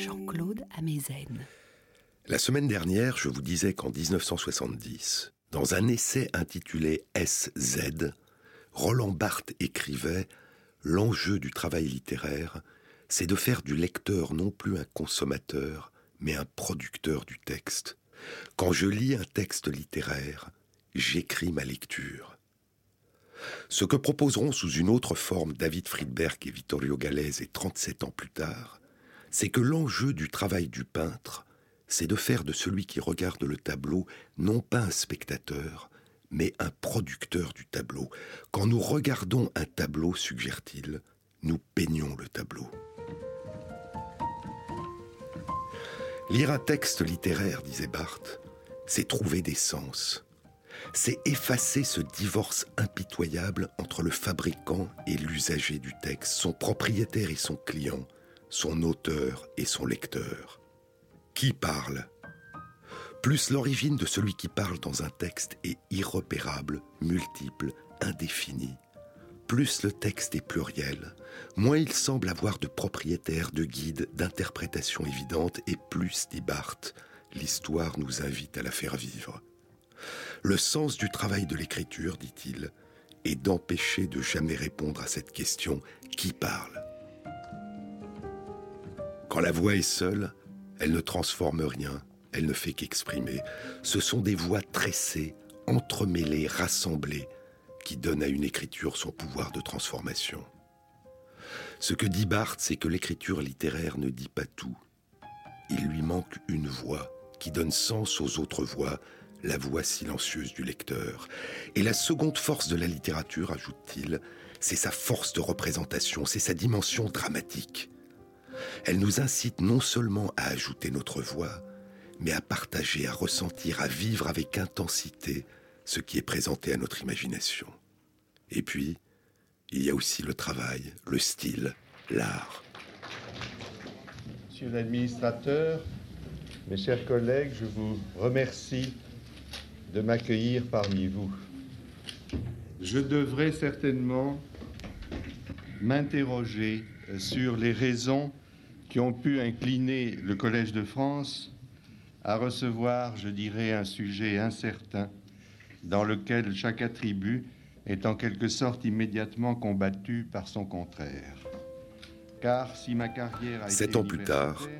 Jean-Claude Amezen. La semaine dernière, je vous disais qu'en 1970, dans un essai intitulé SZ, Roland Barthes écrivait « L'enjeu du travail littéraire, c'est de faire du lecteur non plus un consommateur, mais un producteur du texte. Quand je lis un texte littéraire, j'écris ma lecture. » Ce que proposeront sous une autre forme David Friedberg et Vittorio Gallese 37 ans plus tard, c'est que l'enjeu du travail du peintre, c'est de faire de celui qui regarde le tableau non pas un spectateur, mais un producteur du tableau. Quand nous regardons un tableau, suggère-t-il, nous peignons le tableau. Lire un texte littéraire, disait Barthes, c'est trouver des sens. C'est effacer ce divorce impitoyable entre le fabricant et l'usager du texte, son propriétaire et son client, son auteur et son lecteur. Qui parle ? Plus l'origine de celui qui parle dans un texte est irrepérable, multiple, indéfinie, plus le texte est pluriel, moins il semble avoir de propriétaire, de guide, d'interprétation évidente, et plus, dit Barthes, l'histoire nous invite à la faire vivre. Le sens du travail de l'écriture, dit-il, est d'empêcher de jamais répondre à cette question « qui parle ?» Quand la voix est seule, elle ne transforme rien, elle ne fait qu'exprimer. Ce sont des voix tressées, entremêlées, rassemblées, qui donnent à une écriture son pouvoir de transformation. Ce que dit Barthes, c'est que l'écriture littéraire ne dit pas tout. Il lui manque une voix qui donne sens aux autres voix, la voix silencieuse du lecteur. Et la seconde force de la littérature, ajoute-t-il, c'est sa force de représentation, c'est sa dimension dramatique. Elle nous incite non seulement à ajouter notre voix, mais à partager, à ressentir, à vivre avec intensité ce qui est présenté à notre imagination. Et puis, il y a aussi le travail, le style, l'art. Monsieur l'administrateur, mes chers collègues, je vous remercie de m'accueillir parmi vous. Je devrais certainement m'interroger sur les raisons qui ont pu incliner le Collège de France à recevoir, je dirais, un sujet incertain dans lequel chaque attribut est en quelque sorte immédiatement combattu par son contraire. Car si ma carrière a 7 été ans plus tard,